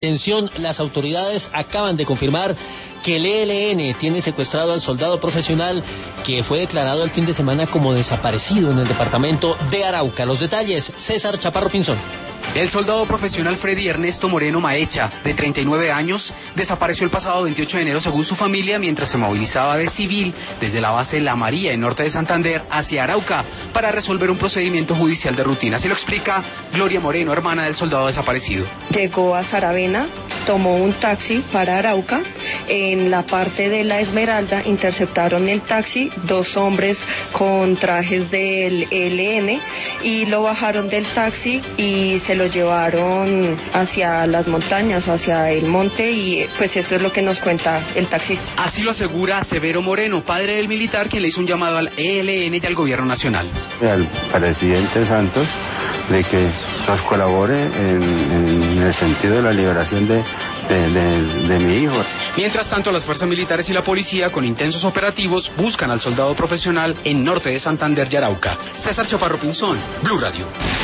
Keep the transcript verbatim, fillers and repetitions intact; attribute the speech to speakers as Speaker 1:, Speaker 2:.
Speaker 1: Atención, las autoridades acaban de confirmar que el E L N tiene secuestrado al soldado profesional que fue declarado el fin de semana como desaparecido en el departamento de Arauca. Los detalles, César Chaparro Pinzón.
Speaker 2: El soldado profesional Freddy Ernesto Moreno Maecha, de treinta y nueve años, desapareció el pasado veintiocho de enero según su familia mientras se movilizaba de civil desde la base La María en norte de Santander hacia Arauca para resolver un procedimiento judicial de rutina. Así lo explica Gloria Moreno, hermana del soldado desaparecido.
Speaker 3: Llegó a Saravena, tomó un taxi para Arauca. En la parte de La Esmeralda interceptaron el taxi dos hombres con trajes del E L N y lo bajaron del taxi y se lo llevaron hacia las montañas o hacia el monte, y pues eso es lo que nos cuenta el taxista.
Speaker 2: Así lo asegura Severo Moreno, padre del militar, quien le hizo un llamado al E L N y al gobierno nacional.
Speaker 4: Al presidente Santos de que nos colabore en, en el sentido de la liberación de, de, de, de mi hijo.
Speaker 2: Mientras tanto, las fuerzas militares y la policía, con intensos operativos, buscan al soldado profesional en norte de Santander y Arauca. César Chaparro Pinzón, Blue Radio.